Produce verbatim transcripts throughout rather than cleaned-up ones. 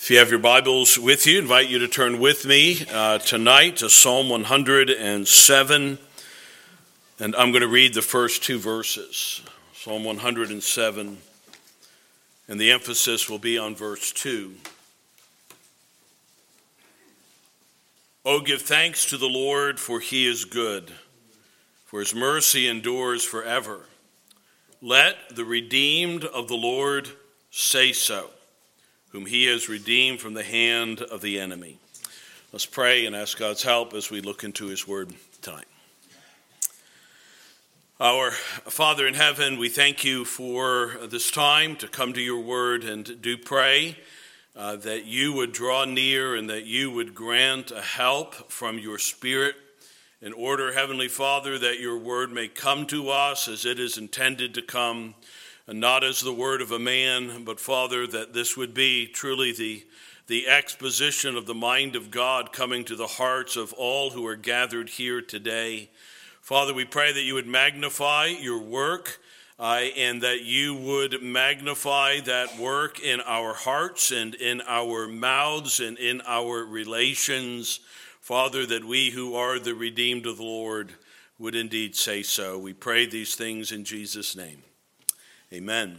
If you have your Bibles with you, I invite you to turn with me uh, tonight to Psalm one hundred seven, and I'm going to read the first two verses. Psalm one hundred seven, and the emphasis will be on verse two. Oh, give thanks to the Lord, for he is good, for his mercy endures forever. Let the redeemed of the Lord say so, whom he has redeemed from the hand of the enemy. Let's pray and ask God's help as we look into his word tonight. Our Father in heaven, we thank you for this time to come to your word, and do pray uh, that you would draw near and that you would grant a help from your Spirit in order, Heavenly Father, that your word may come to us as it is intended to come, and not as the word of a man, but, Father, that this would be truly the, the exposition of the mind of God coming to the hearts of all who are gathered here today. Father, we pray that you would magnify your work, uh, and that you would magnify that work in our hearts and in our mouths and in our relations. Father, that we who are the redeemed of the Lord would indeed say so. We pray these things in Jesus' name. Amen.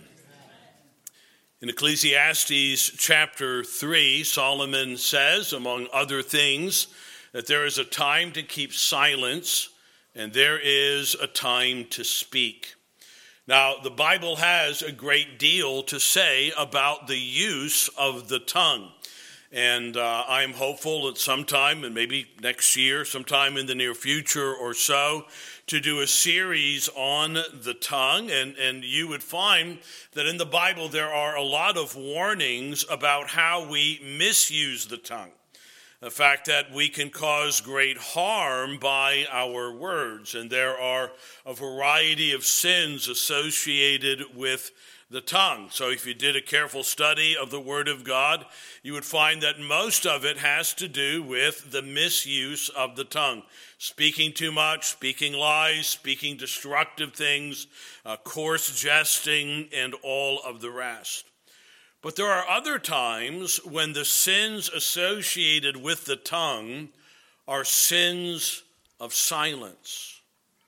In Ecclesiastes chapter three, Solomon says, among other things, that there is a time to keep silence and there is a time to speak. Now, the Bible has a great deal to say about the use of the tongue. And uh, I'm hopeful that sometime, and maybe next year, sometime in the near future or so, to do a series on the tongue. And, and you would find that in the Bible there are a lot of warnings about how we misuse the tongue. The fact that we can cause great harm by our words. And there are a variety of sins associated with the tongue. So if you did a careful study of the Word of God, you would find that most of it has to do with the misuse of the tongue. Speaking too much, speaking lies, speaking destructive things, uh, coarse jesting, and all of the rest. But there are other times when the sins associated with the tongue are sins of silence.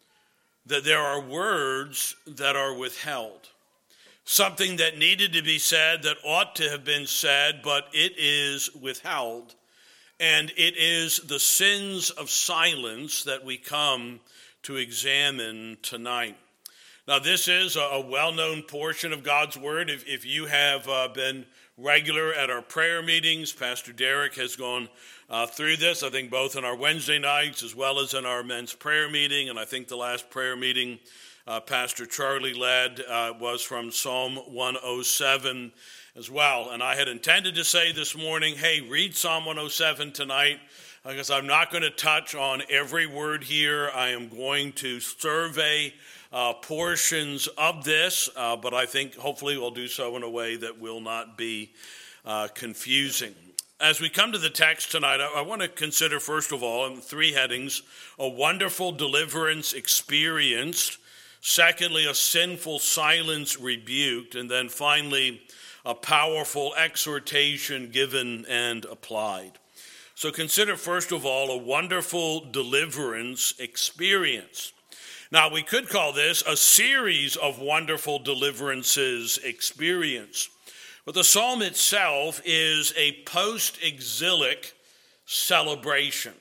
That there are words that are withheld. Something that needed to be said, that ought to have been said, but it is withheld. And it is the sins of silence that we come to examine tonight. Now, this is a well-known portion of God's Word. If, if you have uh, been regular at our prayer meetings, Pastor Derek has gone uh, through this, I think both in our Wednesday nights as well as in our men's prayer meeting. And I think the last prayer meeting Uh, Pastor Charlie led uh, was from Psalm one oh seven as well. And I had intended to say this morning, hey, read Psalm one oh seven tonight, because I'm not going to touch on every word here. I am going to survey uh, portions of this, uh, but I think hopefully we'll do so in a way that will not be uh, confusing. As we come to the text tonight, I, I want to consider, first of all, in three headings: a wonderful deliverance experienced, secondly, a sinful silence rebuked, and then finally, a powerful exhortation given and applied. So consider, first of all, a wonderful deliverance experience. Now, we could call this a series of wonderful deliverances experience. But the psalm itself is a post-exilic celebration.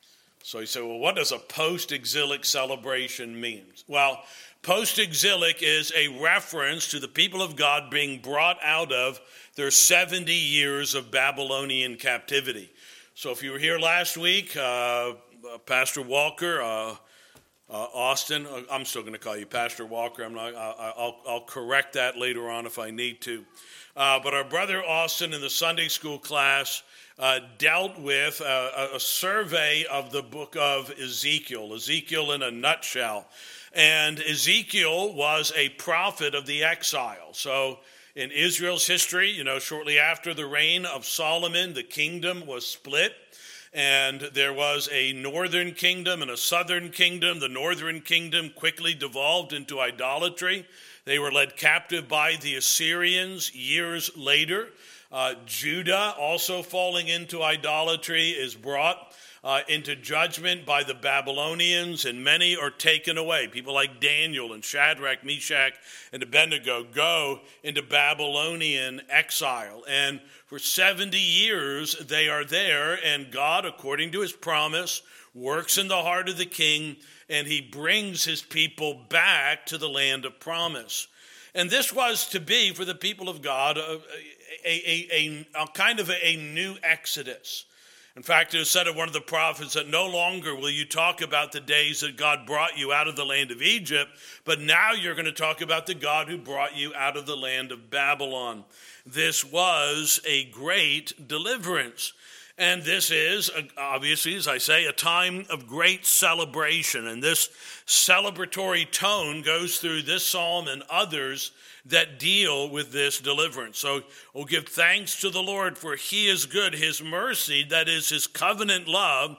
So you say, well, what does a post-exilic celebration mean? Well, post-exilic is a reference to the people of God being brought out of their seventy years of Babylonian captivity. So if you were here last week, uh, Pastor Walker, uh, uh, Austin, uh, I'm still going to call you Pastor Walker. I'm not. I, I'll, I'll correct that later on if I need to. Uh, but our brother Austin in the Sunday school class Uh, dealt with uh, a survey of the book of Ezekiel, Ezekiel in a nutshell. And Ezekiel was a prophet of the exile. So in Israel's history, you know, shortly after the reign of Solomon, the kingdom was split. And there was a northern kingdom and a southern kingdom. The northern kingdom quickly devolved into idolatry. They were led captive by the Assyrians years later. Uh, Judah, also falling into idolatry, is brought uh, into judgment by the Babylonians, and many are taken away. People like Daniel and Shadrach, Meshach, and Abednego go into Babylonian exile. And for seventy years they are there, and God, according to his promise, works in the heart of the king, and he brings his people back to the land of promise. And this was to be, for the people of God, a, a, a, a, a kind of a, a new exodus. In fact, it is said of one of the prophets that no longer will you talk about the days that God brought you out of the land of Egypt, but now you're going to talk about the God who brought you out of the land of Babylon. This was a great deliverance. And this is, obviously, as I say, a time of great celebration. And this celebratory tone goes through this psalm and others that deal with this deliverance. So, oh, give thanks to the Lord, for he is good. His mercy, that is his covenant love,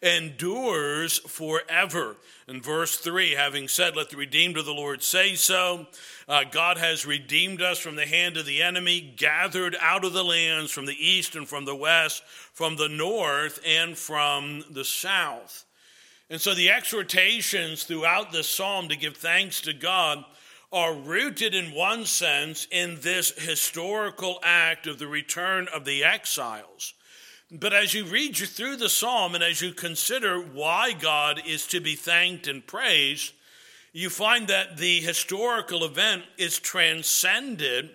endures forever. In verse three, having said, let the redeemed of the Lord say so. Uh, God has redeemed us from the hand of the enemy, gathered out of the lands from the east and from the west, from the north and from the south. And so the exhortations throughout this psalm to give thanks to God are rooted in one sense in this historical act of the return of the exiles. But as you read through the psalm and as you consider why God is to be thanked and praised, you find that the historical event is transcended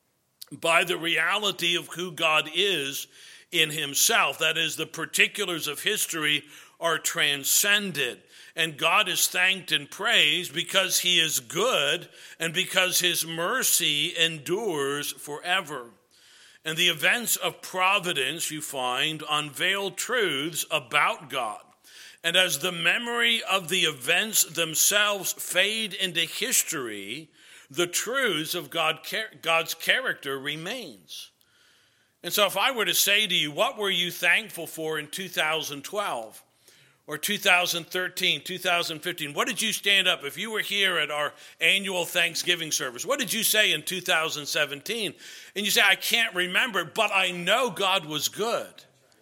by the reality of who God is in himself. That is, the particulars of history are transcended. And God is thanked and praised because he is good and because his mercy endures forever. And the events of providence, you find, unveil truths about God. And as the memory of the events themselves fade into history, the truths of God, God's character remains. And so if I were to say to you, what were you thankful for in two thousand twelve? Or two thousand thirteen, two thousand fifteen, what did you stand up? If you were here at our annual Thanksgiving service, what did you say in two thousand seventeen? And you say, I can't remember, but I know God was good.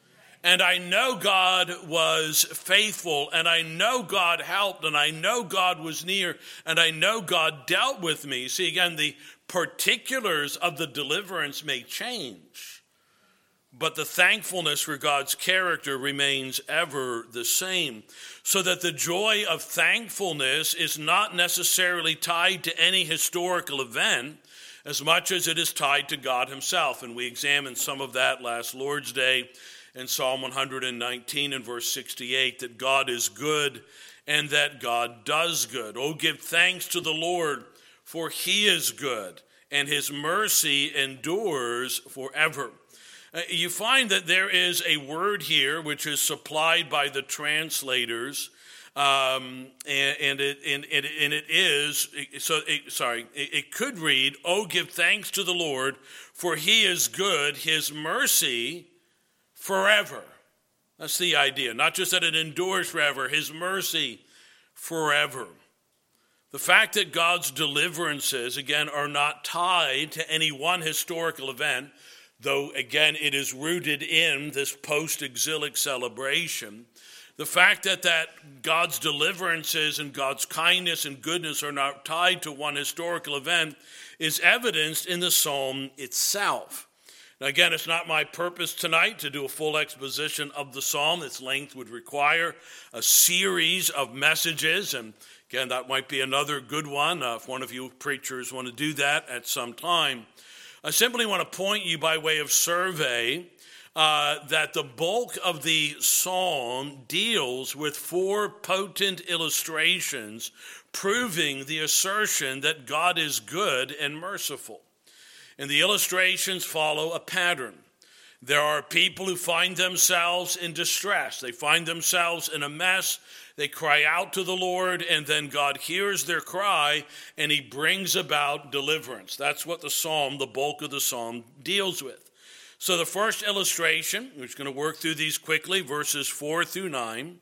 And I know God was faithful, and I know God helped, and I know God was near, and I know God dealt with me. See, again, the particulars of the deliverance may change, but the thankfulness for God's character remains ever the same. So that the joy of thankfulness is not necessarily tied to any historical event as much as it is tied to God himself. And we examined some of that last Lord's Day in Psalm one nineteen and verse sixty-eight, that God is good and that God does good. Oh, give thanks to the Lord, for he is good, and his mercy endures forever. Uh, you find that there is a word here which is supplied by the translators, um, and, and, it, and, and, and it is, so it, sorry, it, it could read, oh, give thanks to the Lord, for he is good, his mercy forever. That's the idea. Not just that it endures forever, his mercy forever. The fact that God's deliverances, again, are not tied to any one historical event, though, again, it is rooted in this post-exilic celebration. The fact that, that God's deliverances and God's kindness and goodness are not tied to one historical event is evidenced in the psalm itself. Now, again, it's not my purpose tonight to do a full exposition of the psalm. Its length would require a series of messages, and again, that might be another good one uh, if one of you preachers want to do that at some time. I simply want to point you by way of survey uh, that the bulk of the psalm deals with four potent illustrations proving the assertion that God is good and merciful. And the illustrations follow a pattern. There are people who find themselves in distress. They find themselves in a mess. They cry out to the Lord, and then God hears their cry, and he brings about deliverance. That's what the psalm, the bulk of the psalm, deals with. So the first illustration, we're just going to work through these quickly, verses four through nine,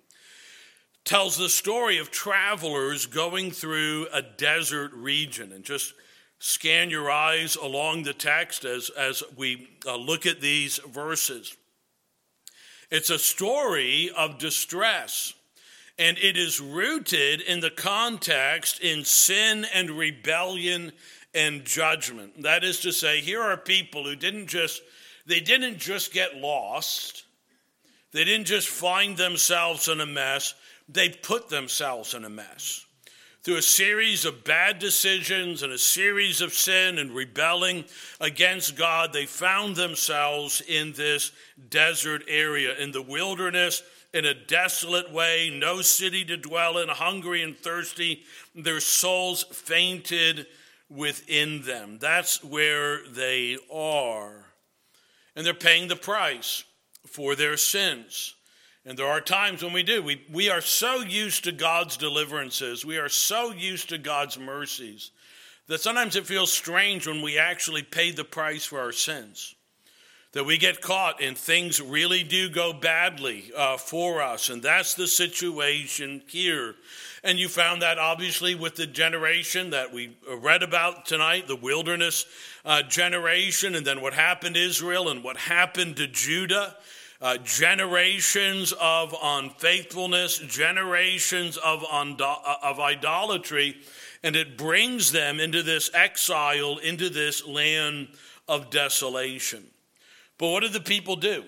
tells the story of travelers going through a desert region. And just Scan your eyes along the text as, as we uh, look at these verses. It's a story of distress, and it is rooted in the context in sin and rebellion and judgment. That is to say, here are people who didn't just, they didn't just get lost. They didn't just find themselves in a mess. They put themselves in a mess. Through a series of bad decisions and a series of sin and rebelling against God, they found themselves in this desert area, in the wilderness, in a desolate way, no city to dwell in, hungry and thirsty. Their souls fainted within them. That's where they are. And they're paying the price for their sins. And there are times when we do. We, we are so used to God's deliverances. We are so used to God's mercies that sometimes it feels strange when we actually pay the price for our sins. That we get caught and things really do go badly uh, for us. And that's the situation here. And you found that obviously with the generation that we read about tonight, the wilderness uh, generation, and then what happened to Israel and what happened to Judah. Uh, generations of unfaithfulness, generations of, undo- of idolatry, and it brings them into this exile, into this land of desolation. But what did the people do?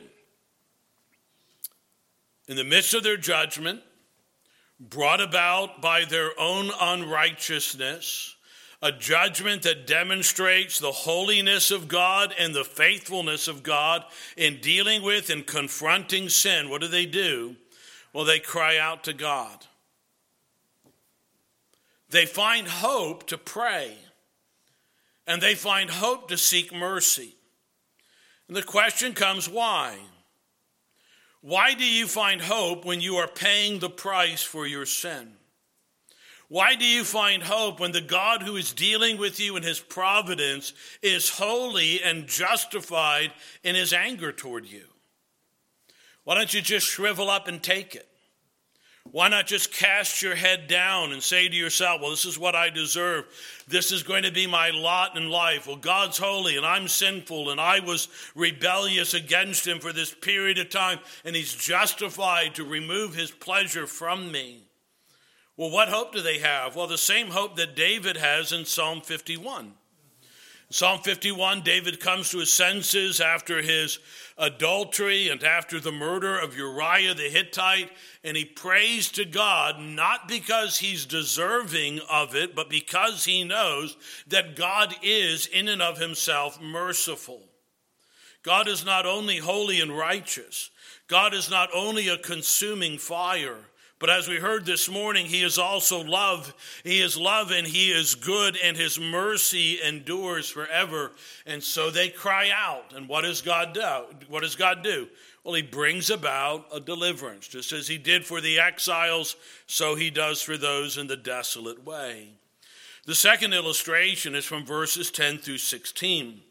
In the midst of their judgment, brought about by their own unrighteousness, a judgment that demonstrates the holiness of God and the faithfulness of God in dealing with and confronting sin. What do they do? Well, they cry out to God. They find hope to pray, and they find hope to seek mercy. And the question comes, why? Why do you find hope when you are paying the price for your sin? Why do you find hope when the God who is dealing with you in his providence is holy and justified in his anger toward you? Why don't you just shrivel up and take it? Why not just cast your head down and say to yourself, well, this is what I deserve. This is going to be my lot in life. Well, God's holy and I'm sinful and I was rebellious against him for this period of time, and he's justified to remove his pleasure from me. Well, what hope do they have? Well, the same hope that David has in Psalm fifty-one. In Psalm fifty-one, David comes to his senses after his adultery and after the murder of Uriah the Hittite, and he prays to God not because he's deserving of it, but because he knows that God is in and of himself merciful. God is not only holy and righteous. God is not only a consuming fire. But as we heard this morning, he is also love. He is love and he is good, and his mercy endures forever. And so they cry out. And what does God do? What does God do? Well, he brings about a deliverance. Just as he did for the exiles, so he does for those in the desolate way. The second illustration is from verses ten through sixteen.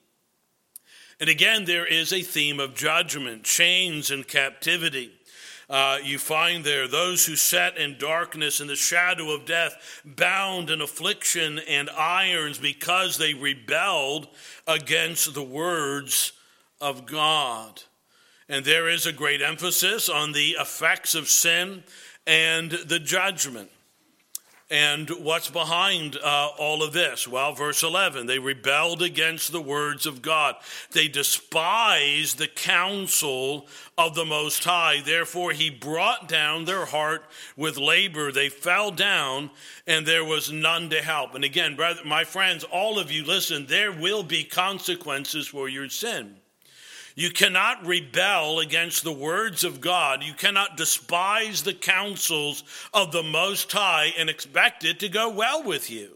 And again, there is a theme of judgment, chains and captivity. Uh, you find there those who sat in darkness and the shadow of death, bound in affliction and irons because they rebelled against the words of God. And there is a great emphasis on the effects of sin and the judgment. And what's behind uh, all of this? Well, verse eleven, they rebelled against the words of God. They despised the counsel of the Most High. Therefore, he brought down their heart with labor. They fell down, and there was none to help. And again, brother, my friends, all of you, listen, there will be consequences for your sin. You cannot rebel against the words of God. You cannot despise the counsels of the Most High and expect it to go well with you.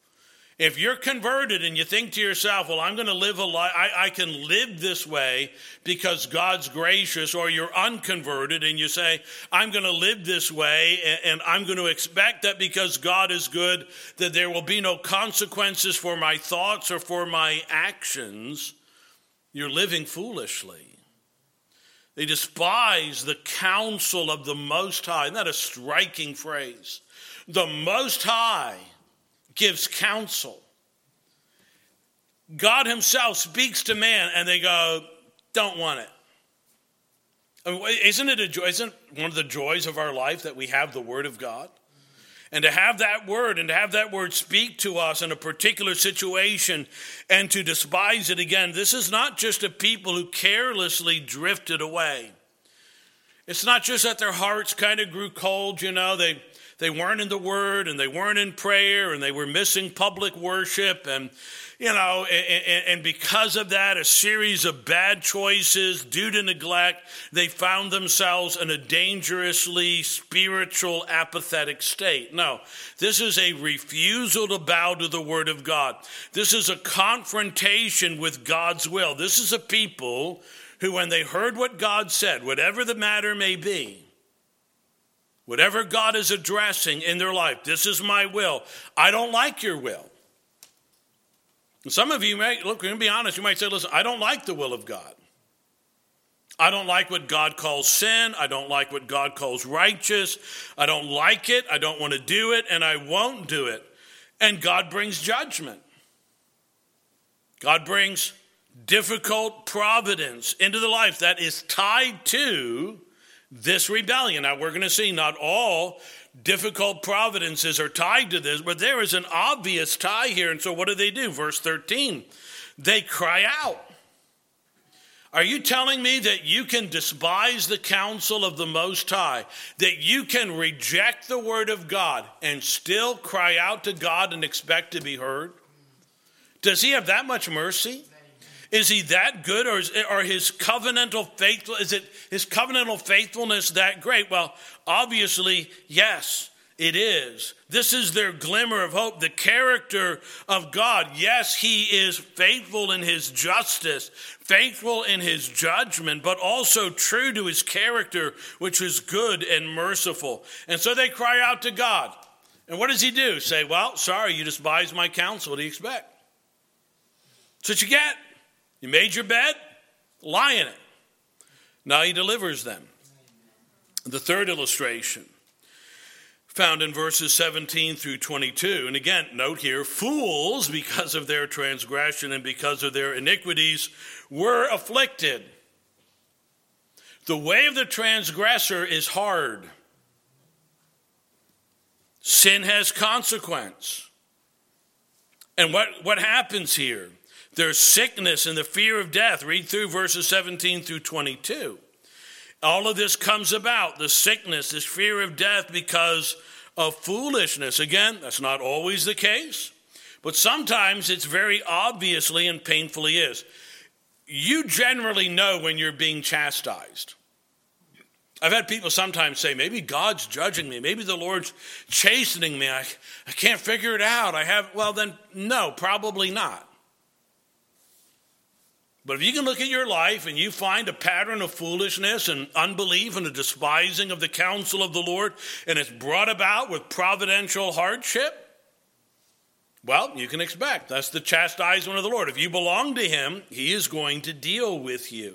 If you're converted and you think to yourself, well, I'm going to live a life, I, I can live this way because God's gracious, or you're unconverted and you say, I'm going to live this way and, and I'm going to expect that because God is good, that there will be no consequences for my thoughts or for my actions, you're living foolishly. They despise the counsel of the Most High. Isn't that a striking phrase? The Most High gives counsel. God himself speaks to man and they go, don't want it. I mean, isn't it a joy? Isn't one of the joys of our life that we have the word of God? And to have that word and to have that word speak to us in a particular situation and to despise it again, this is not just a people who carelessly drifted away. It's not just that their hearts kind of grew cold, you know, they they weren't in the word and they weren't in prayer and they were missing public worship and, you know, and, and because of that, a series of bad choices due to neglect, they found themselves in a dangerously spiritual, apathetic state. No, this is a refusal to bow to the word of God. This is a confrontation with God's will. This is a people who, when they heard what God said, whatever the matter may be, whatever God is addressing in their life, this is my will. I don't like your will. And some of you may, look, we're going to be honest, you might say, listen, I don't like the will of God. I don't like what God calls sin. I don't like what God calls righteous. I don't like it. I don't want to do it, and I won't do it. And God brings judgment. God brings difficult providence into the life that is tied to this rebellion. Now, we're going to see not all difficult providences are tied to this, but there is an obvious tie here. And so what do they do? Verse thirteen, they cry out. Are you telling me that you can despise the counsel of the Most High, that you can reject the word of God and still cry out to God and expect to be heard? Does he have that much mercy? Is he that good, or is or his covenantal faithful? Is it his covenantal faithfulness that great? Well, obviously, yes, it is. This is their glimmer of hope. The character of God. Yes, he is faithful in his justice, faithful in his judgment, but also true to his character, which is good and merciful. And so they cry out to God. And what does he do? Say, well, sorry, you despise my counsel. What do you expect? That's what you get. You made your bed, lie in it. Now he delivers them. The third illustration, found in verses seventeen through twenty-two. And again, note here, fools, because of their transgression and because of their iniquities, were afflicted. The way of the transgressor is hard. Sin has consequence. And what, what happens here? There's sickness and the fear of death. Read through verses seventeen through twenty-two. All of this comes about, the sickness, this fear of death, because of foolishness. Again, that's not always the case, but sometimes it's very obviously and painfully is. You generally know when you're being chastised. I've had people sometimes say, maybe God's judging me. Maybe the Lord's chastening me. I, I can't figure it out. I have, well then, no, probably not. But if you can look at your life and you find a pattern of foolishness and unbelief and a despising of the counsel of the Lord, and it's brought about with providential hardship, well, you can expect. That's the chastisement of the Lord. If you belong to him, he is going to deal with you.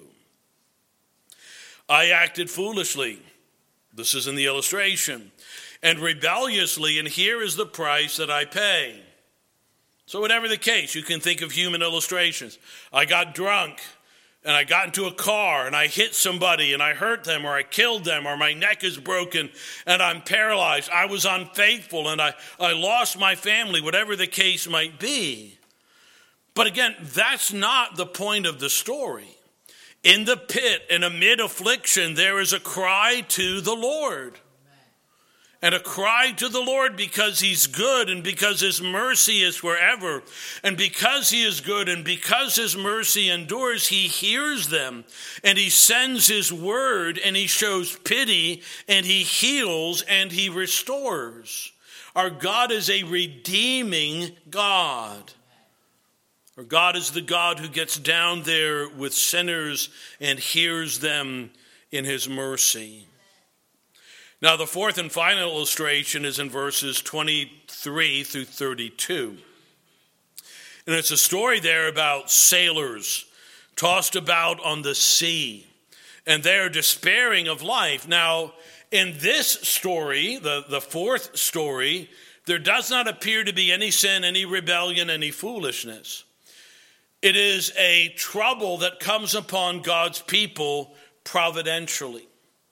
I acted foolishly. This is in the illustration. And rebelliously, and here is the price that I pay. So whatever the case, you can think of human illustrations. I got drunk and I got into a car and I hit somebody and I hurt them or I killed them or my neck is broken and I'm paralyzed. I was unfaithful and I, I lost my family, whatever the case might be. But again, that's not the point of the story. In the pit and amid affliction, there is a cry to the Lord. And a cry to the Lord because he's good and because his mercy is forever. And because he is good and because his mercy endures, he hears them. And he sends his word and he shows pity and he heals and he restores. Our God is a redeeming God. Our God is the God who gets down there with sinners and hears them in his mercy. Now, the fourth and final illustration is in verses twenty-three through thirty-two. And it's a story there about sailors tossed about on the sea, and they're despairing of life. Now, in this story, the, the fourth story, there does not appear to be any sin, any rebellion, any foolishness. It is a trouble that comes upon God's people providentially.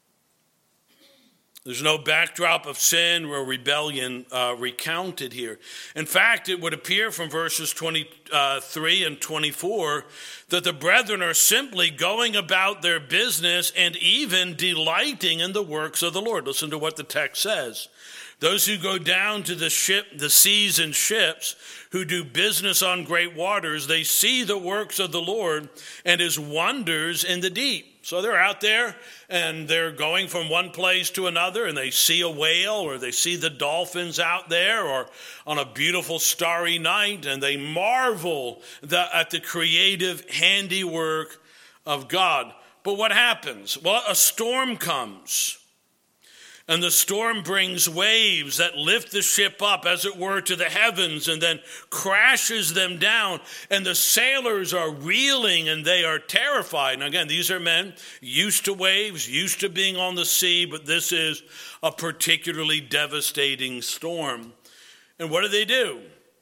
There's no backdrop of sin or rebellion uh, recounted here. In fact, it would appear from verses twenty-three and twenty-four that the brethren are simply going about their business and even delighting in the works of the Lord. Listen to what the text says. Those who go down to the ship, the seas and ships, who do business on great waters, they see the works of the Lord and his wonders in the deep. So they're out there and they're going from one place to another, and they see a whale or they see the dolphins out there or on a beautiful starry night, and they marvel the, at the creative handiwork of God. But what happens? Well, a storm comes. And the storm brings waves that lift the ship up, as it were, to the heavens and then crashes them down. And the sailors are reeling and they are terrified. And again, these are men used to waves, used to being on the sea, but this is a particularly devastating storm. And what do they do?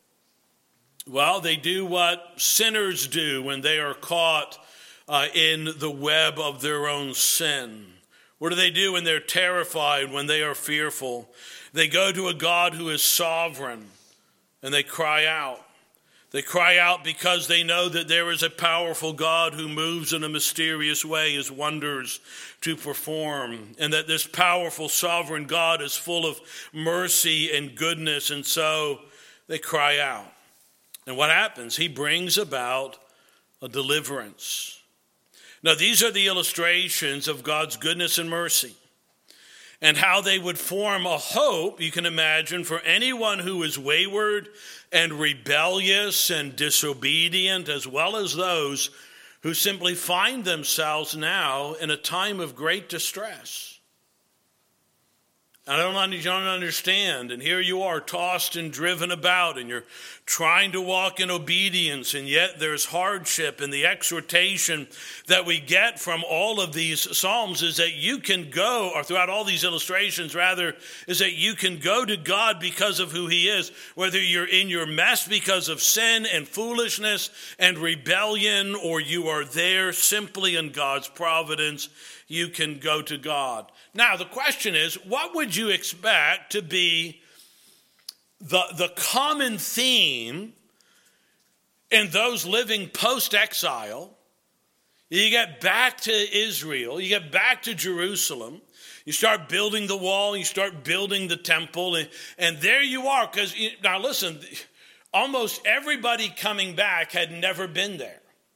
Well, they do what sinners do when they are caught uh, in the web of their own sin. What do they do when they're terrified, when they are fearful? They go to a God who is sovereign, and they cry out. They cry out because they know that there is a powerful God who moves in a mysterious way, his wonders to perform, and that this powerful sovereign God is full of mercy and goodness, and so they cry out. And what happens? He brings about a deliverance. Now, these are the illustrations of God's goodness and mercy and how they would form a hope, you can imagine, for anyone who is wayward and rebellious and disobedient, as well as those who simply find themselves now in a time of great distress. I don't, you don't understand, and here you are tossed and driven about, and you're trying to walk in obedience, and yet there's hardship. And the exhortation that we get from all of these Psalms is that you can go, or throughout all these illustrations rather, is that you can go to God because of who he is. Whether you're in your mess because of sin and foolishness and rebellion, or you are there simply in God's providence, you can go to God. Now, the question is, what would you expect to be the, the common theme in those living post-exile? You get back to Israel, you get back to Jerusalem, you start building the wall, you start building the temple, and, and there you are. Because, now listen, almost everybody coming back had never been there.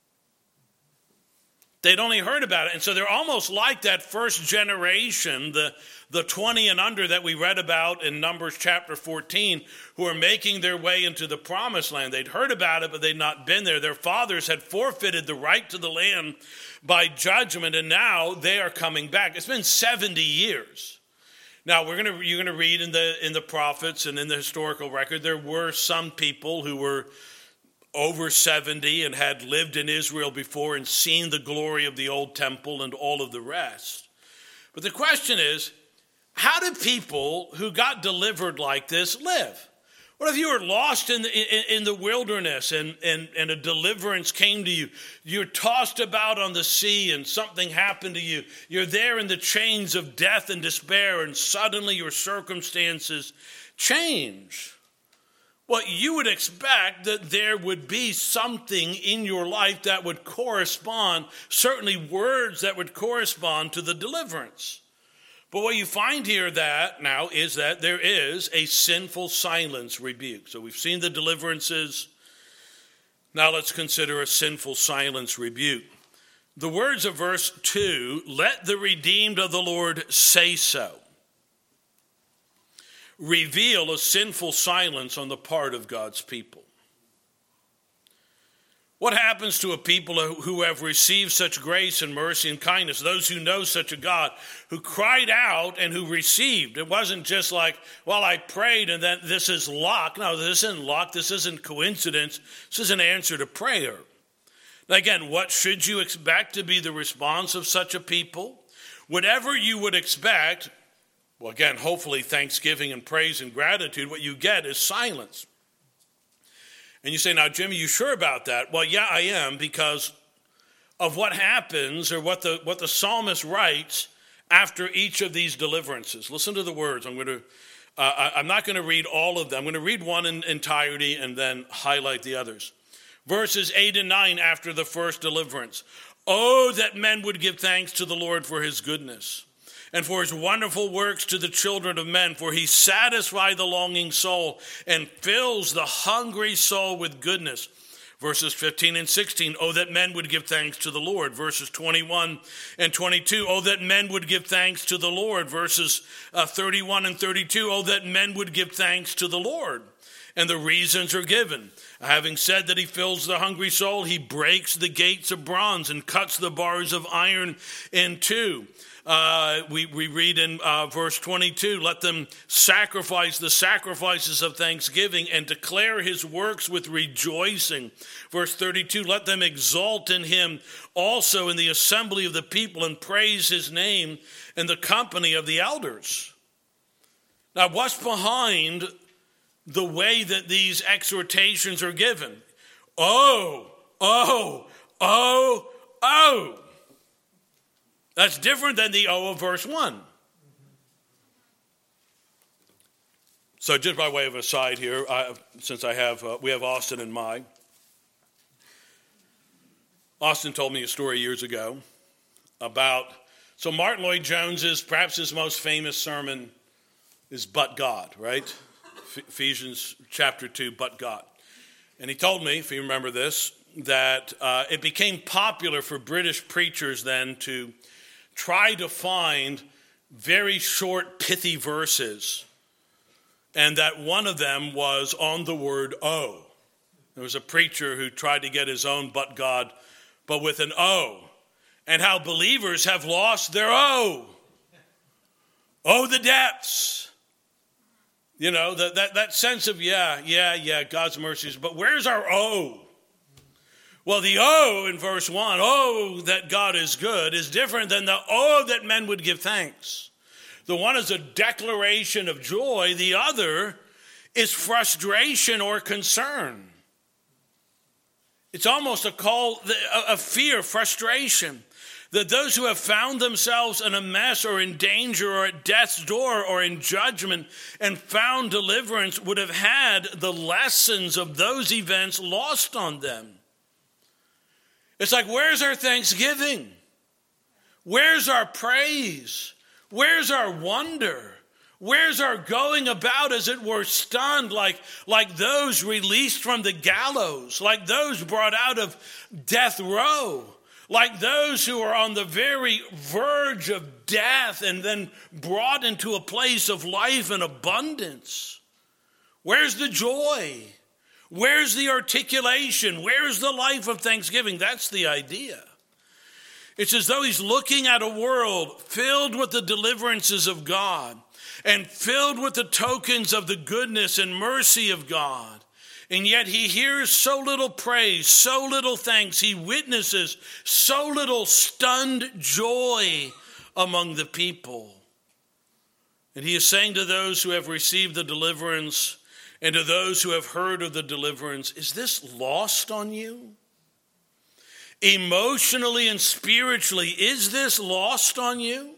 They'd only heard about it. And so they're almost like that first generation, the, the twenty and under that we read about in Numbers chapter fourteen, who are making their way into the promised land. They'd heard about it, but they'd not been there. Their fathers had forfeited the right to the land by judgment, and now they are coming back. It's been seventy years. Now, we're gonna you're going to read in the in the prophets and in the historical record, there were some people who were over seventy and had lived in Israel before and seen the glory of the old temple and all of the rest. But the question is, how do people who got delivered like this live? What if you were lost in the, in, in the wilderness and, and, and a deliverance came to you? You're tossed about on the sea and something happened to you. You're there in the chains of death and despair, and suddenly your circumstances change. Well, you would expect that there would be something in your life that would correspond, certainly words that would correspond to the deliverance. But what you find here that now is that there is a sinful silence rebuke. So we've seen the deliverances. Now let's consider a sinful silence rebuke. The words of verse two, let the redeemed of the Lord say so, reveal a sinful silence on the part of God's people. What happens to a people who have received such grace and mercy and kindness, those who know such a God, who cried out and who received? It wasn't just like, well, I prayed and then this is luck. No, this isn't luck. This isn't coincidence. This is an answer to prayer. Now, again, what should you expect to be the response of such a people? Whatever you would expect, well, again, hopefully thanksgiving and praise and gratitude, what you get is silence. And you say, now, Jimmy, you sure about that? Well, yeah, I am, because of what happens, or what the what the psalmist writes after each of these deliverances. Listen to the words. I'm going to, uh, I, I'm not going to read all of them. I'm going to read one in entirety and then highlight the others. Verses eight and nine after the first deliverance. Oh, that men would give thanks to the Lord for his goodness, and for his wonderful works to the children of men, for he satisfies the longing soul and fills the hungry soul with goodness. Verses fifteen and sixteen, oh, that men would give thanks to the Lord. Verses twenty-one and twenty-two, oh, that men would give thanks to the Lord. Verses uh, thirty-one and thirty-two, oh, that men would give thanks to the Lord. And the reasons are given. Having said that he fills the hungry soul, he breaks the gates of bronze and cuts the bars of iron in two. Uh, we, we read in uh, verse twenty-two, let them sacrifice the sacrifices of thanksgiving and declare his works with rejoicing. Verse thirty-two, let them exalt in him also in the assembly of the people and praise his name in the company of the elders. Now, what's behind the way that these exhortations are given? Oh, oh, oh, oh. That's different than the O of verse one. So just by way of aside here, I, since I have, uh, we have Austin in mind. Austin told me a story years ago about, so Martin Lloyd-Jones's, perhaps his most famous sermon is But God, right? Ephesians chapter two, But God. And he told me, if you remember this, that uh, it became popular for British preachers then to try to find very short, pithy verses, and that one of them was on the word "oh." There was a preacher who tried to get his own "but God," but with an "oh," and how believers have lost their "oh." Oh, the depths. You know, that, that, that sense of, yeah, yeah, yeah, God's mercies, but where's our "oh"? Well, the "oh" in verse one, oh, that God is good, is different than the "oh, that men would give thanks." The one is a declaration of joy. The other is frustration or concern. It's almost a call of fear, frustration. That those who have found themselves in a mess or in danger or at death's door or in judgment and found deliverance would have had the lessons of those events lost on them. It's like, where's our thanksgiving? Where's our praise? Where's our wonder? Where's our going about, as it were, stunned, like, like those released from the gallows, like those brought out of death row, like those who are on the very verge of death and then brought into a place of life and abundance? Where's the joy? Where's the articulation? Where's the life of thanksgiving? That's the idea. It's as though he's looking at a world filled with the deliverances of God and filled with the tokens of the goodness and mercy of God. And yet he hears so little praise, so little thanks. He witnesses so little stunned joy among the people. And he is saying to those who have received the deliverance and to those who have heard of the deliverance, is this lost on you? Emotionally and spiritually, is this lost on you?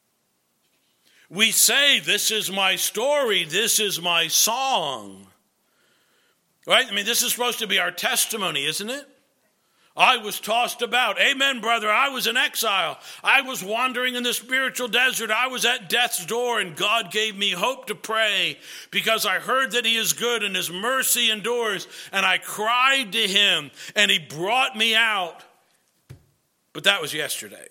We say, this is my story, this is my song. Right? I mean, this is supposed to be our testimony, isn't it? I was tossed about. Amen, brother. I was in exile. I was wandering in the spiritual desert. I was at death's door, and God gave me hope to pray because I heard that he is good and his mercy endures. And I cried to him, and he brought me out. But that was yesterday.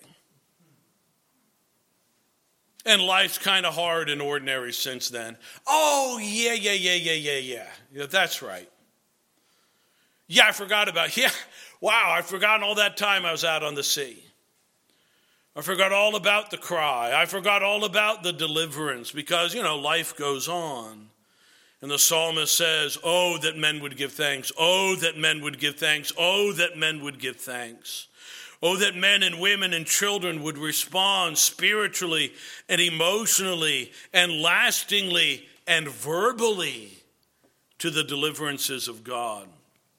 And life's kind of hard and ordinary since then. Oh, yeah, yeah, yeah, yeah, yeah, yeah. Yeah, that's right. Yeah, I forgot about, yeah, wow, I forgot all that time I was out on the sea. I forgot all about the cry. I forgot all about the deliverance because, you know, life goes on. And the psalmist says, oh, that men would give thanks. Oh, that men would give thanks. Oh, that men would give thanks. Oh, that men and women and children would respond spiritually and emotionally and lastingly and verbally to the deliverances of God.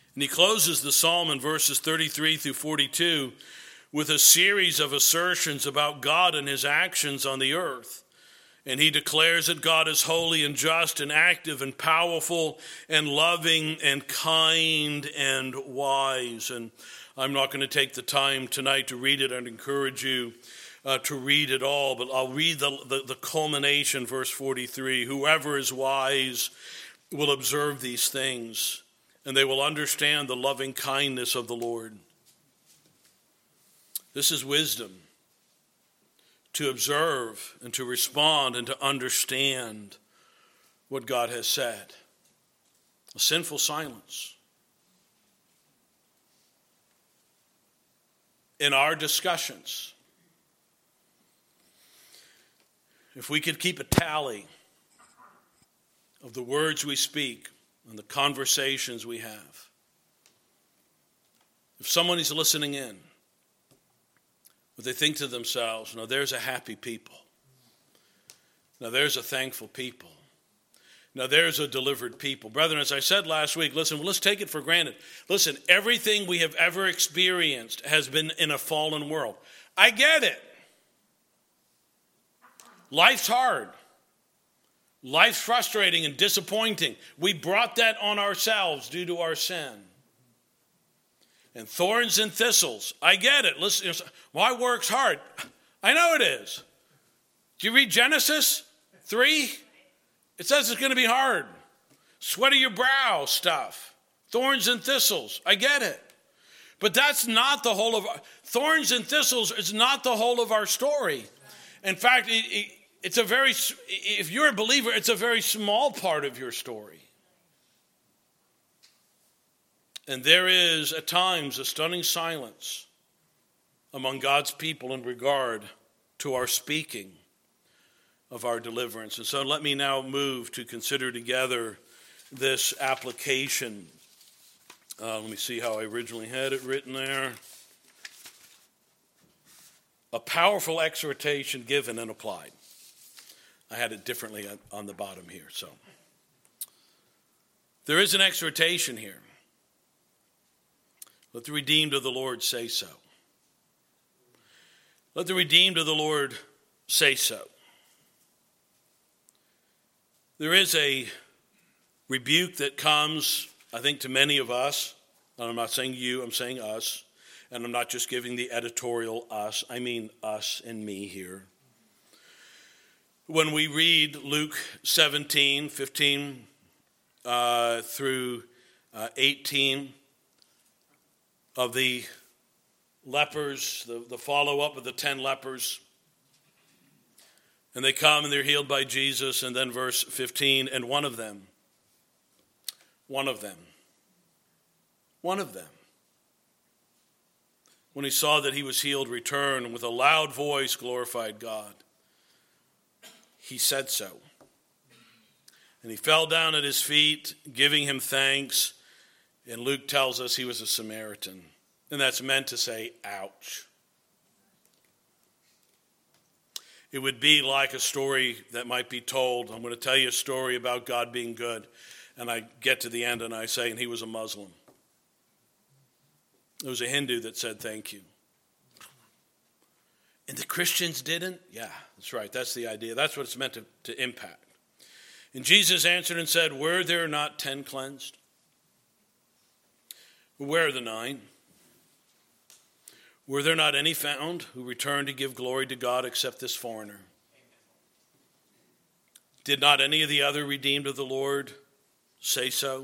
And he closes the psalm in verses thirty-three through forty-two with a series of assertions about God and his actions on the earth. And he declares that God is holy and just and active and powerful and loving and kind and wise. And I'm not going to take the time tonight to read it. I'd encourage you uh, to read it all. But I'll read the, the, the culmination, verse forty-three. Whoever is wise will observe these things, and they will understand the loving kindness of the Lord. This is wisdom, to observe and to respond and to understand what God has said. A sinful silence. In our discussions, if we could keep a tally of the words we speak and the conversations we have, if someone is listening in, but they think to themselves, no, there's a happy people. Now, there's a thankful people. Now, there's a delivered people. Brethren, as I said last week, listen, well, let's take it for granted. Listen, everything we have ever experienced has been in a fallen world. I get it. Life's hard. Life's frustrating and disappointing. We brought that on ourselves due to our sin. And thorns and thistles. I get it. Listen, my work's hard. I know it is. Do you read Genesis three? It says it's going to be hard. Sweat of your brow stuff. Thorns and thistles. I get it. But that's not the whole of our, thorns and thistles is not the whole of our story. In fact, it, it, it's a very, if you're a believer, it's a very small part of your story. And there is, at times, a stunning silence among God's people in regard to our speaking of our deliverance. And so let me now move to consider together this application. Uh, let me see how I originally had it written there. A powerful exhortation given and applied. I had it differently on the bottom here. So there is an exhortation here. Let the redeemed of the Lord say so. Let the redeemed of the Lord say so. There is a rebuke that comes, I think, to many of us. And I'm not saying you, I'm saying us. And I'm not just giving the editorial us. I mean us and me here. When we read Luke seventeen, fifteen uh, through uh, eighteen, of the lepers, the, the follow-up of the ten lepers. And they come and they're healed by Jesus. And then verse fifteen, and one of them, one of them, one of them, when he saw that he was healed, returned and with a loud voice glorified God. He said so. And he fell down at his feet, giving him thanks. And Luke tells us he was a Samaritan. And that's meant to say, ouch. It would be like a story that might be told. I'm going to tell you a story about God being good. And I get to the end and I say, and he was a Muslim. It was a Hindu that said thank you. And the Christians didn't? Yeah, that's right. That's the idea. That's what it's meant to, to impact. And Jesus answered and said, were there not ten cleansed? Where are the nine? Were there not any found who returned to give glory to God except this foreigner? Did not any of the other redeemed of the Lord say so?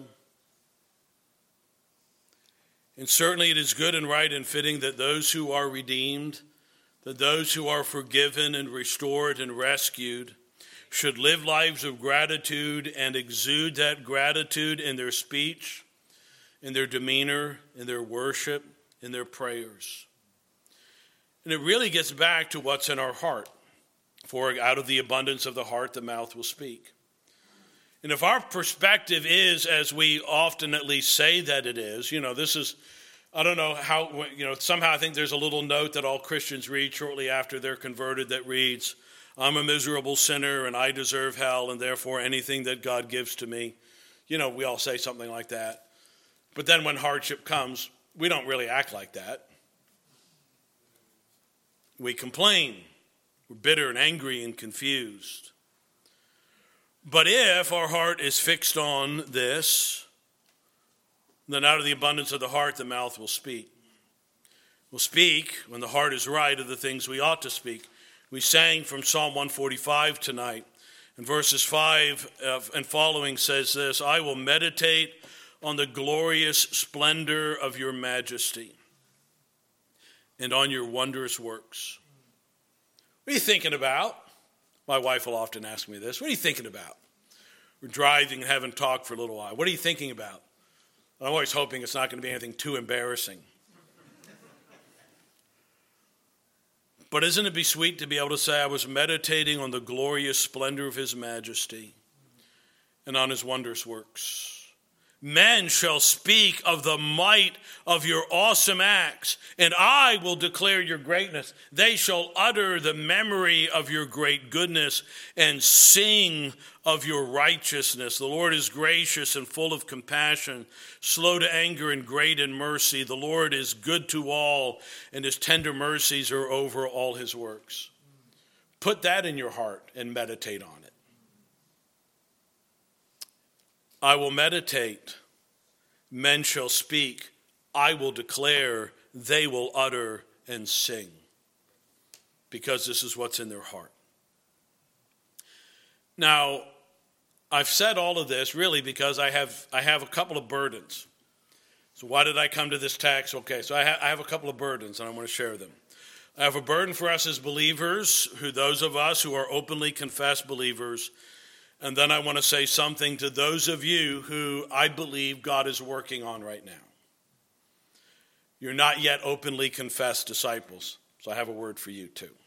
And certainly it is good and right and fitting that those who are redeemed, that those who are forgiven and restored and rescued, should live lives of gratitude and exude that gratitude in their speech, in their demeanor, in their worship, in their prayers. And it really gets back to what's in our heart. For out of the abundance of the heart, the mouth will speak. And if our perspective is, as we often at least say that it is, you know, this is, I don't know how, you know, somehow I think there's a little note that all Christians read shortly after they're converted that reads, I'm a miserable sinner and I deserve hell and therefore anything that God gives to me. You know, we all say something like that. But then when hardship comes, we don't really act like that. We complain. We're bitter and angry and confused. But if our heart is fixed on this, then out of the abundance of the heart, the mouth will speak. We'll speak, when the heart is right, of the things we ought to speak. We sang from Psalm one forty-five tonight. And verses five and following says this, I will meditate on the glorious splendor of your majesty and on your wondrous works. What are you thinking about? My wife will often ask me this. What are you thinking about? We're driving and having talked for a little while. What are you thinking about? I'm always hoping it's not going to be anything too embarrassing. But isn't it be sweet to be able to say, I was meditating on the glorious splendor of his majesty and on his wondrous works. Men shall speak of the might of your awesome acts, and I will declare your greatness. They shall utter the memory of your great goodness and sing of your righteousness. The Lord is gracious and full of compassion, slow to anger and great in mercy. The Lord is good to all, and his tender mercies are over all his works. Put that in your heart and meditate on it. I will meditate, men shall speak, I will declare, they will utter and sing, because this is what's in their heart. Now, I've said all of this really because I have I have a couple of burdens. So why did I come to this text? Okay, so I, ha- I have a couple of burdens and I want to share them. I have a burden for us as believers, who those of us who are openly confessed believers. And then I want to say something to those of you who I believe God is working on right now. You're not yet openly confessed disciples, so I have a word for you too.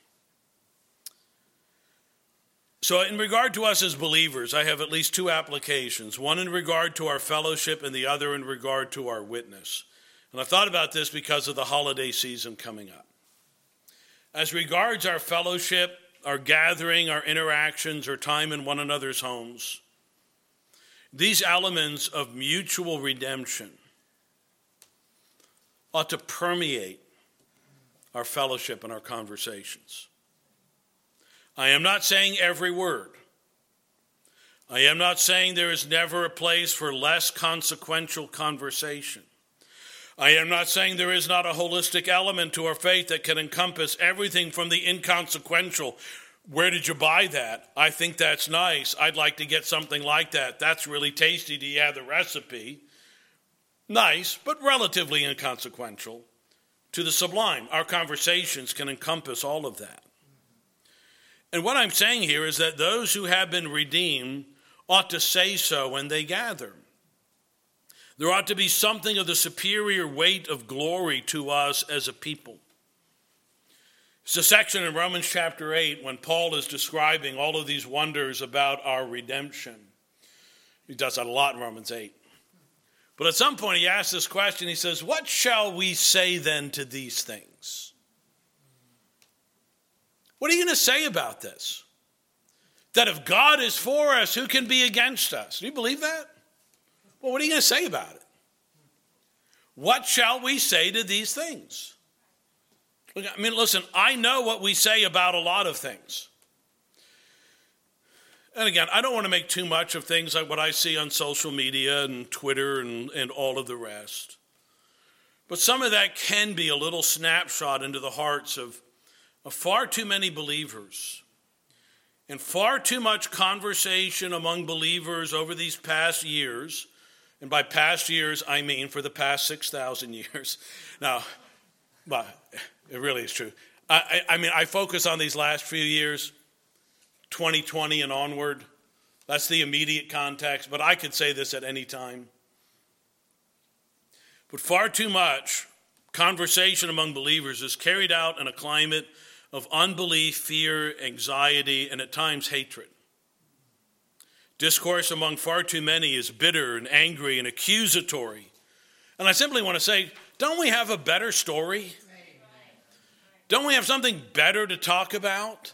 So in regard to us as believers, I have at least two applications, one in regard to our fellowship and the other in regard to our witness. And I thought about this because of the holiday season coming up. As regards our fellowship, our gathering, our interactions, our time in one another's homes, these elements of mutual redemption ought to permeate our fellowship and our conversations. I am not saying every word. I am not saying there is never a place for less consequential conversation. I am not saying there is not a holistic element to our faith that can encompass everything from the inconsequential. Where did you buy that? I think that's nice. I'd like to get something like that. That's really tasty. Do you have the recipe? Nice, but relatively inconsequential. To the sublime, our conversations can encompass all of that. And what I'm saying here is that those who have been redeemed ought to say so when they gather. There ought to be something of the superior weight of glory to us as a people. It's a section in Romans chapter eight when Paul is describing all of these wonders about our redemption. He does that a lot in Romans eight. But at some point he asks this question. He says, what shall we say then to these things? What are you going to say about this? That if God is for us, who can be against us? Do you believe that? Well, what are you going to say about it? What shall we say to these things? I mean, listen, I know what we say about a lot of things. And again, I don't want to make too much of things like what I see on social media and Twitter and, and all of the rest. But some of that can be a little snapshot into the hearts of, of far too many believers. And far too much conversation among believers over these past years. And by past years, I mean for the past six thousand years. Now, well, it really is true. I, I, I mean, I focus on these last few years, twenty twenty and onward. That's the immediate context, but I could say this at any time. But far too much conversation among believers is carried out in a climate of unbelief, fear, anxiety, and at times hatred. Discourse among far too many is bitter and angry and accusatory. And I simply want to say, don't we have a better story? Don't we have something better to talk about?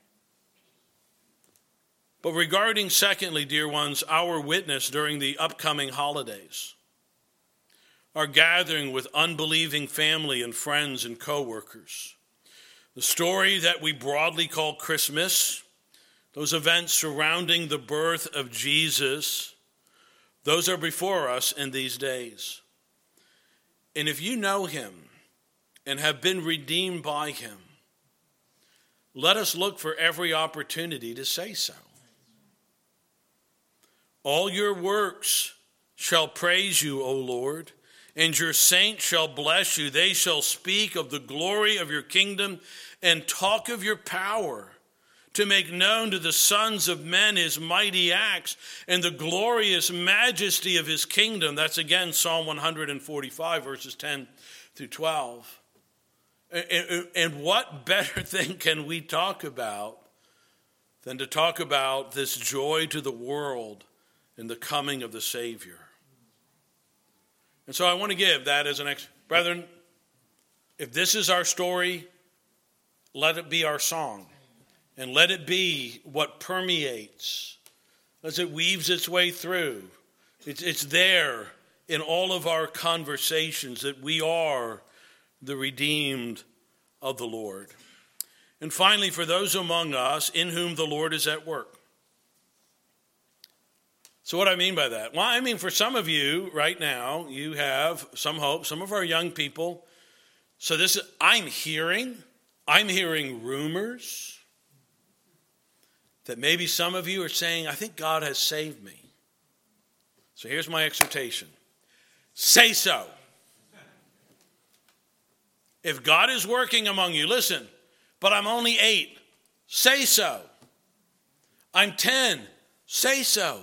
But regarding, secondly, dear ones, our witness during the upcoming holidays, our gathering with unbelieving family and friends and co-workers. The story that we broadly call Christmas, those events surrounding the birth of Jesus, those are before us in these days. And if you know him and have been redeemed by him, let us look for every opportunity to say so. All your works shall praise you, O Lord, and your saints shall bless you. They shall speak of the glory of your kingdom and talk of your power, to make known to the sons of men his mighty acts and the glorious majesty of his kingdom. That's again Psalm one forty-five, verses ten through twelve. And what better thing can we talk about than to talk about this joy to the world in the coming of the Savior? And so I want to give that as an ex. Brethren, if this is our story, let it be our song. And let it be what permeates as it weaves its way through. It's, it's there in all of our conversations that we are the redeemed of the Lord. And finally, for those among us in whom the Lord is at work. So what do I mean by that? Well, I mean, for some of you right now, you have some hope, some of our young people. So this is, I'm hearing, I'm hearing rumors that maybe some of you are saying, I think God has saved me. So here's my exhortation. Say so. If God is working among you, listen, but I'm only eight. Say so. I'm ten. Say so.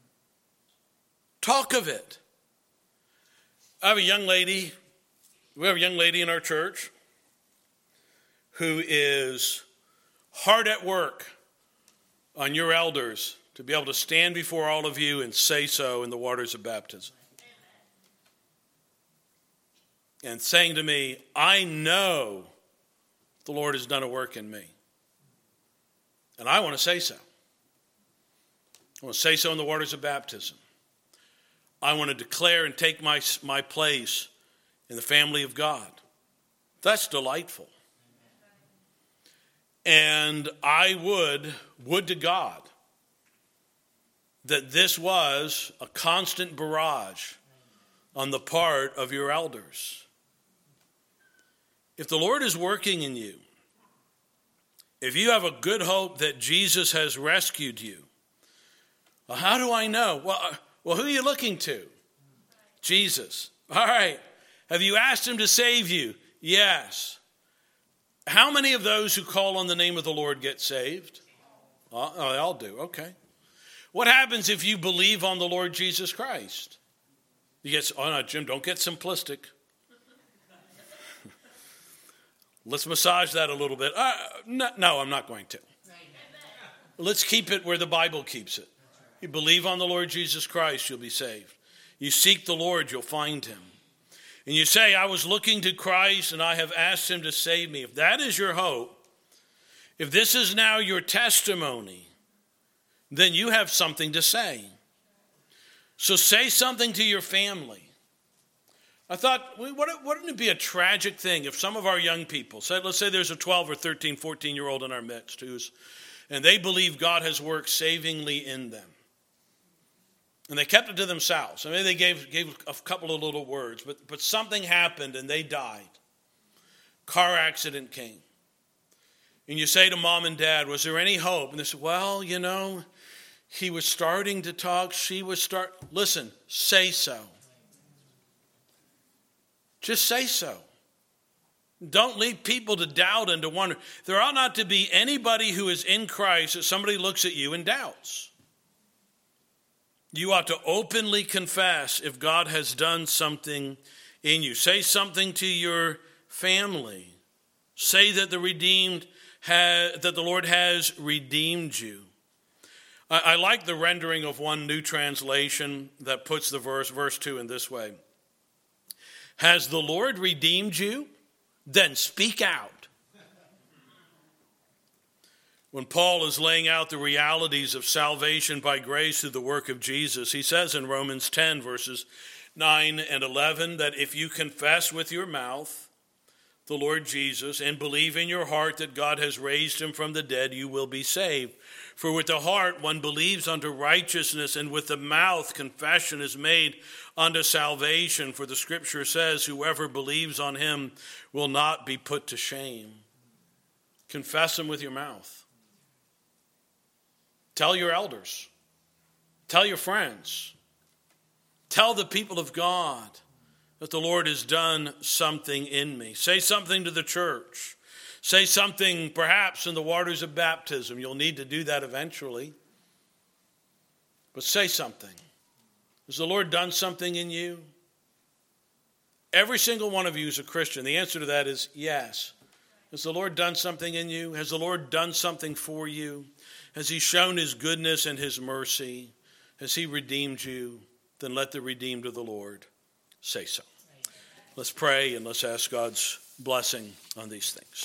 Talk of it. I have a young lady, we have a young lady in our church who is hard at work on your elders to be able to stand before all of you and say so in the waters of baptism. And saying to me, I know the Lord has done a work in me. And I want to say so. I want to say so in the waters of baptism. I want to declare and take my, my place in the family of God. That's delightful. And I would, would to God, that this was a constant barrage on the part of your elders. If the Lord is working in you, if you have a good hope that Jesus has rescued you, well, how do I know? Well, well, who are you looking to? Jesus. All right. Have you asked him to save you? Yes. How many of those who call on the name of the Lord get saved? Oh, they all do. Okay. What happens if you believe on the Lord Jesus Christ? You get, oh no, Jim, don't get simplistic. Let's massage that a little bit. Uh, no, no, I'm not going to. Let's keep it where the Bible keeps it. You believe on the Lord Jesus Christ, you'll be saved. You seek the Lord, you'll find him. And you say, I was looking to Christ and I have asked him to save me. If that is your hope, if this is now your testimony, then you have something to say. So say something to your family. I thought, wouldn't it be a tragic thing if some of our young people, said, let's say there's a twelve or thirteen, fourteen-year-old in our midst, who's, and they believe God has worked savingly in them. And they kept it to themselves. I mean, they gave, gave a couple of little words, but, but something happened and they died. Car accident came. And you say to mom and dad, was there any hope? And they say, well, you know, he was starting to talk. She was start. Listen, say so. Just say so. Don't leave people to doubt and to wonder. There ought not to be anybody who is in Christ that somebody looks at you and doubts. You ought to openly confess if God has done something in you. Say something to your family. Say that the redeemed ha- that the Lord has redeemed you. I, I like the rendering of one new translation that puts the verse, verse two in this way. Has the Lord redeemed you? Then speak out. When Paul is laying out the realities of salvation by grace through the work of Jesus, he says in Romans ten, verses nine and eleven, that if you confess with your mouth the Lord Jesus and believe in your heart that God has raised him from the dead, you will be saved. For with the heart one believes unto righteousness, and with the mouth confession is made unto salvation. For the scripture says, whoever believes on him will not be put to shame. Confess him with your mouth. Tell your elders. Tell your friends. Tell the people of God that the Lord has done something in me. Say something to the church. Say something perhaps in the waters of baptism. You'll need to do that eventually. But say something. Has the Lord done something in you? Every single one of you is a Christian. The answer to that is yes. Has the Lord done something in you? Has the Lord done something for you? Has he shown his goodness and his mercy? Has he redeemed you? Then let the redeemed of the Lord say so. Let's pray and let's ask God's blessing on these things.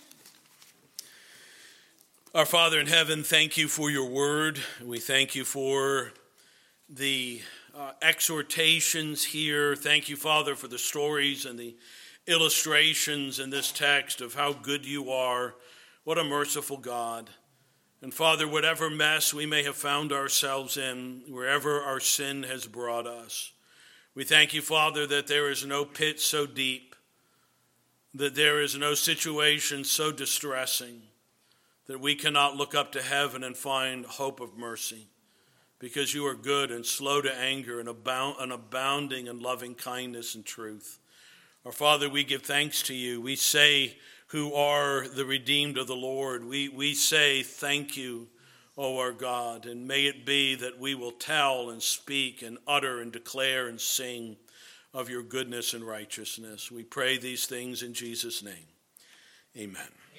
Our Father in heaven, thank you for your word. We thank you for the uh, exhortations here. Thank you, Father, for the stories and the illustrations in this text of how good you are. What a merciful God. And Father, whatever mess we may have found ourselves in, wherever our sin has brought us, we thank you, Father, that there is no pit so deep, that there is no situation so distressing, that we cannot look up to heaven and find hope of mercy, because you are good and slow to anger and, abound, and abounding in loving kindness and truth. Our Father, we give thanks to you. We say, who are the redeemed of the Lord, we, we say thank you, O our God, and may it be that we will tell and speak and utter and declare and sing of your goodness and righteousness. We pray these things in Jesus' name. Amen.